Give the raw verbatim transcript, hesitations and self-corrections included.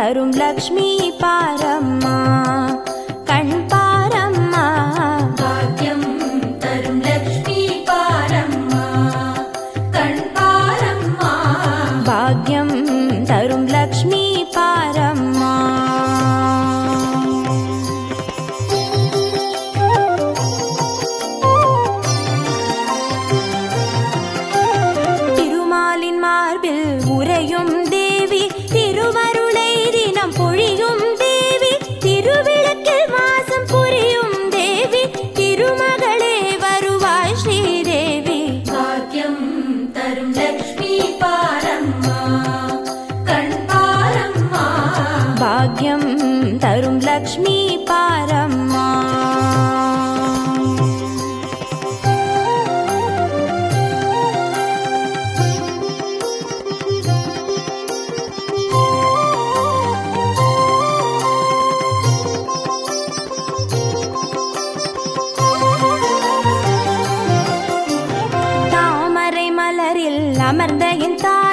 தரும் லக்ஷ்மி பாரம்மா கண் பாரம்மா. பாக்கியம் தரும் லக்ஷ்மி பாரம்மா கண் பாரம்மா. பாக்யம் தரும் லக்ஷ்மி பாரம்மா. திருமாலின் மார்பில் உறையும் தேவி திருவருளை தினம் பொழியும் தேவி திருவிளக்கில் வாசம் புரியும் தேவி திருமகளே வருவாய் ஸ்ரீதேவி. பாக்கியம் தரும் லக்ஷ்மி பாரம்மா கண் பாரம்மா. பாக்யம் தரும் லக்ஷ்மி பாரம்மா. தாமரை மலரில் அமர்ந்த என் தாய்